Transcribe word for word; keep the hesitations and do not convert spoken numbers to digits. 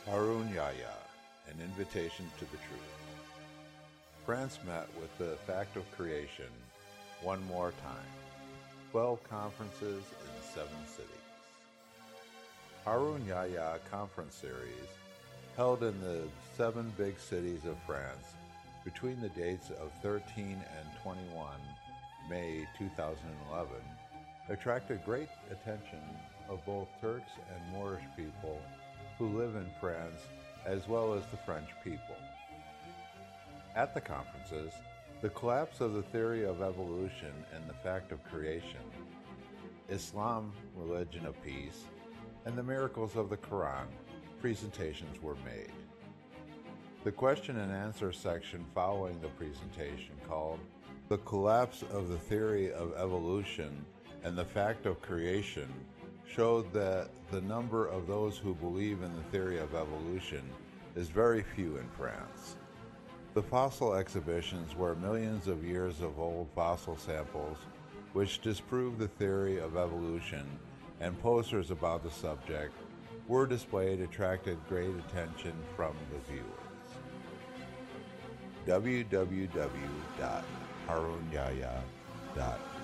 Harun Yahya, An Invitation to the Truth. France met with the fact of creation one more time. Twelve conferences in seven cities. Harun Yahya Conference Series, held in the seven big cities of France between the dates of thirteen and twenty-one May two thousand eleven, attracted great attention of both Turks and Moorish people who live in France, as well as the French people. At the conferences, the collapse of the theory of evolution and the fact of creation, Islam, religion of peace, and the miracles of the Quran presentations were made. The question and answer section following the presentation, called The Collapse of the Theory of Evolution and the Fact of Creation, showed that the number of those who believe in the theory of evolution is very few in France. The fossil exhibitions were millions of years of old fossil samples which disprove the theory of evolution, and posters about the subject were displayed attracted great attention from the viewers. w w w dot harun yahya dot